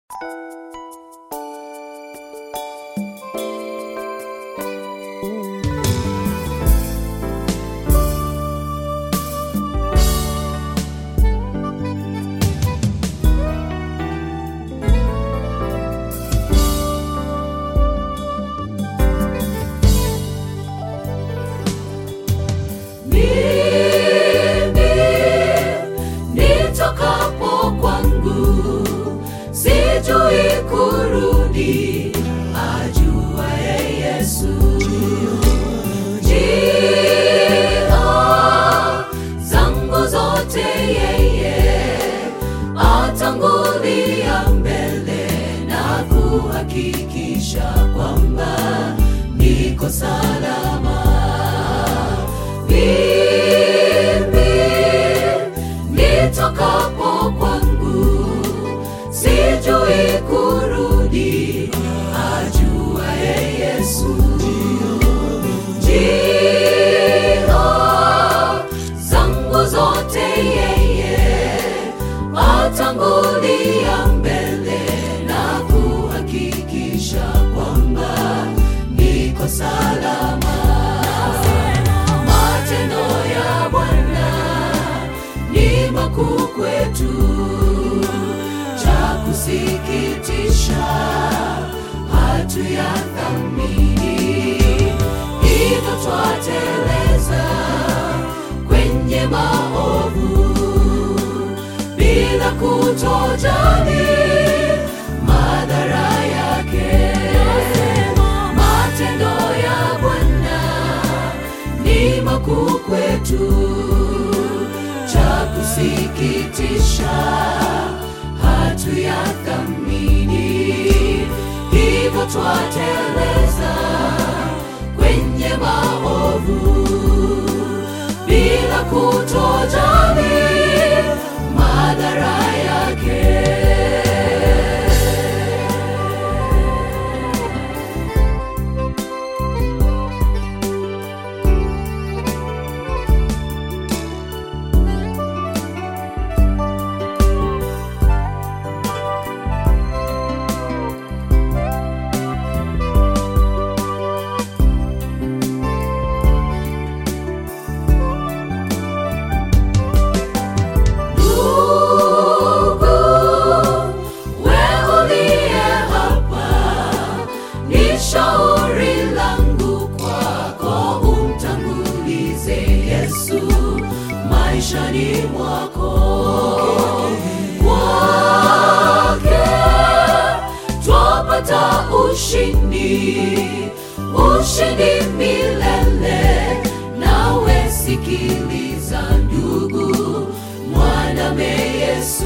Hakikisha kwamba niko salama. Mimi nitokapo kwangu sijui kurudi, ajuaye Yesu. Njia zangu zote yeye atangulia mbele na kuhakikisha kwamba niko salama. Matendo ya Bwana ni makuu kwetu, cha kusikitisha hatuyathamini, hivyo twateleza kwenye maovu bila kutojali madhara yake. Matendo ya Bwana ni makuu kwetu, cha kusikitisha hatuyathamini, hivyo twateleza kwenye maovu bila kutojali madhara yake. Shauri langu kwako, umtangulize Yesu maishani mwako. Kwake twapata ushindi, ushindi milele. Nawe sikiliza ndugu, mwaname Yesu.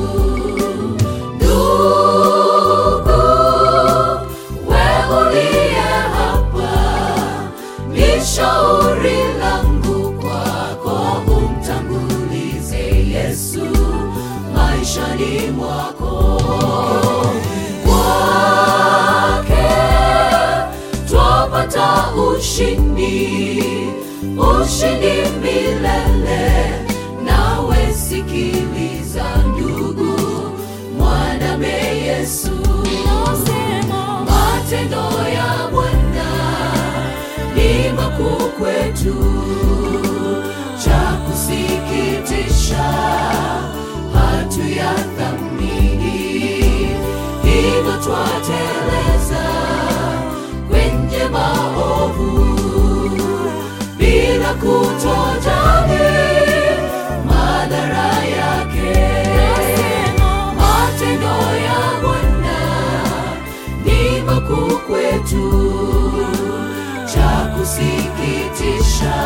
Shauri langu kwako, umtangulize Yesu maishani mwako. Kwake twapata ushindi, ushindi milele. Nawe sikiliza ndugu, mwaname Yesu. Matendo ya Bwana ni makuu kwetu, cha kusikitisha hatuyathamini, hivyo twateleza kwenye maovu bila kutojali madhara yake. Matendo ya Bwana ni makuu kwetu, cha kusikitisha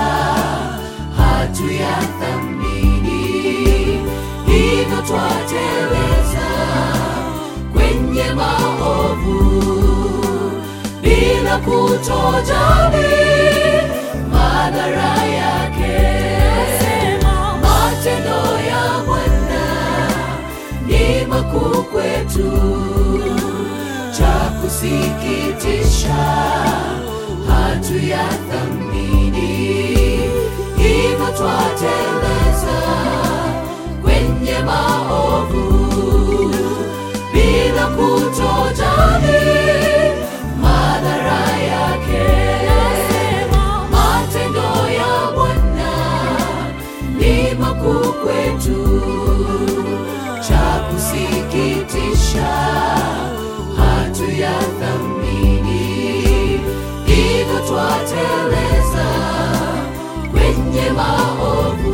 hatuyathamini, hivyo twateleza kwenye maovu bila kutojali madhara yake. Matendo ya Bwana ni makuu kwetu, cha kusikitisha hatuyathamini, hivyo twateleza kwenye maovu bila kutojali madhara yake. Matendo ya Bwana ni makuu kwetu, cha kusikitisha hatuyathamini, hivyo twateleza kwenye maovu.